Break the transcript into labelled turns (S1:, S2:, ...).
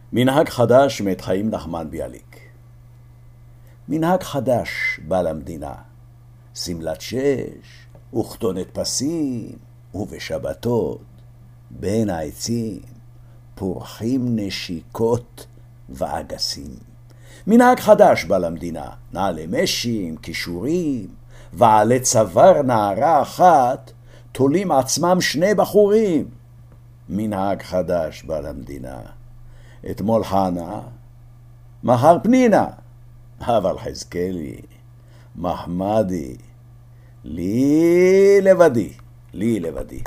S1: מנהג חדש מאת חיים נחמן ביאליק. מנהג חדש בא למדינה, סמלת שש וכתונת פסים, ובשבתות בין העצים פורחים נשיקות ואגסים. מנהג חדש בא למדינה, נעלי משים, כישורים, ועלי צוואר נערה אחת תולים עצמם שני בחורים. מנהג חדש בא למדינה, אתמול חנה, מחר פנינה, אבל חזקאלי, מחמדי, לי לבדי.